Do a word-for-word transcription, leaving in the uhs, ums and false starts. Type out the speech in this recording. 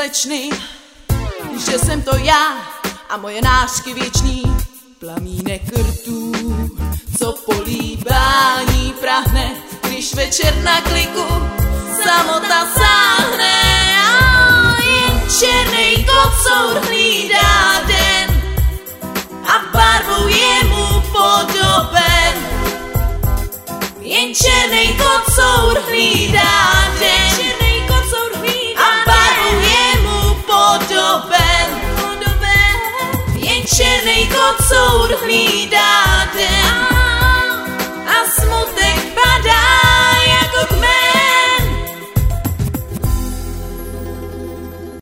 slečny, že jsem to já a moje nářky věčný plamínek rtů, co políbání prahne, když večer na kliku samota sáhne. A jen černej kocour hlídá den a barvou je mu podoben. Jen černej kocour hlídá den a barvou je mu podoben. Jen černej kocour hlídá den